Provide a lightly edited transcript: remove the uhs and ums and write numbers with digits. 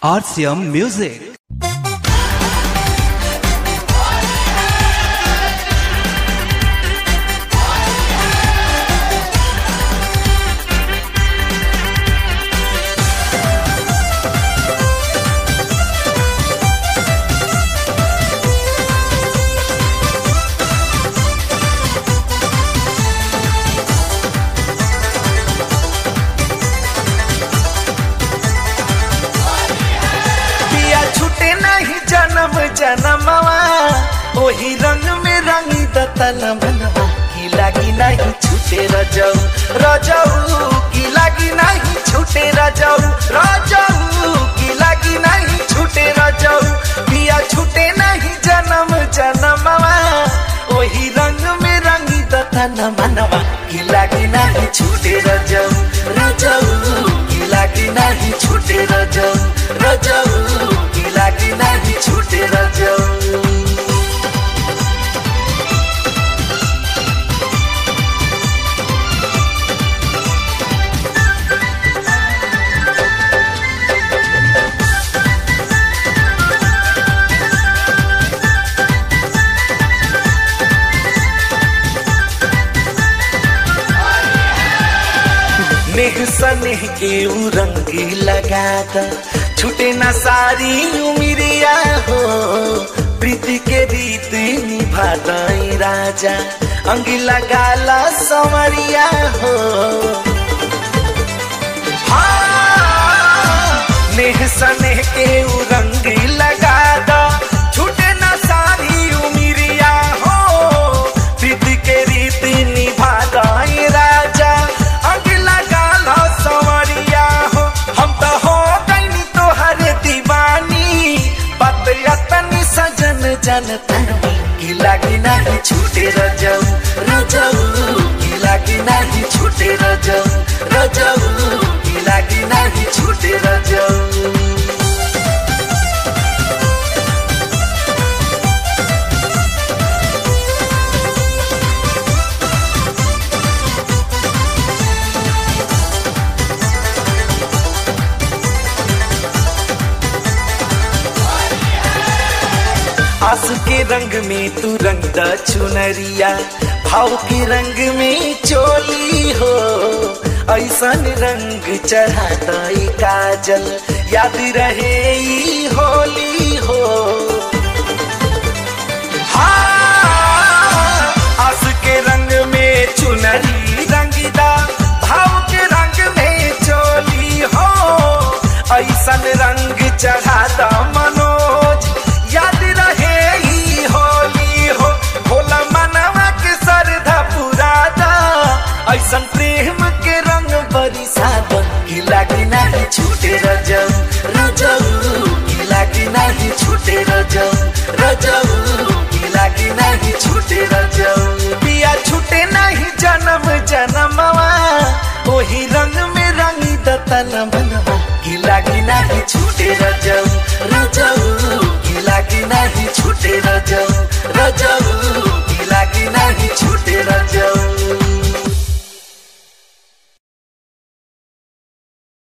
RCM Music. जनमवा ओही रंग में रंगी दतन बनवा की लागी नहीं छूटे रजऊ रजऊ की लागी नहीं छूटे रजऊ रजऊ की लागी नहीं छूटे रजऊ पिया छूटे नहीं जन्म जनमवा ओही रंग में रंगी दतन बनवा की लागी नहीं छूटे रजऊ रजऊ की लागी नहीं छूटे रजऊ रजऊ की लागी नहीं छूटे रजऊ। नेह सनेह के रंगी लगाता छूटे न सारी उमिरिया हो प्रीति के रीत निभाताई राजा अंगी लगाला संवरिया हो नेह सनेह के रंगी लगाता छूटे न सारी उमिरिया हो प्रीति के रीत निभाताई राजा जनता की लागी नहीं छूटे रजऊ रजऊ की लागी नहीं छूटे रजऊ रजऊ की लागी नहीं छूटे रजऊ। आंसू के रंग में तू रंग द चुनरिया भाव के रंग में चोली हो ऐसन रंग चढ़ा दई काजल याद रहे ई होली हो आंसू के रंग में चुनरी रंगीदा भाव के रंग में चोली हो ऐसन रंग चढ़ा द मनोज याद रहे ऐसन प्रेम के रंग बरिसा की लागी नहीं छूटे रजऊ रजऊ की लागी नहीं छूटे रजऊ रजऊ की लागी नहीं छूटे रजऊ पिया छूटे नहीं जन्म जनमवा ओही रंग में रंगी दतन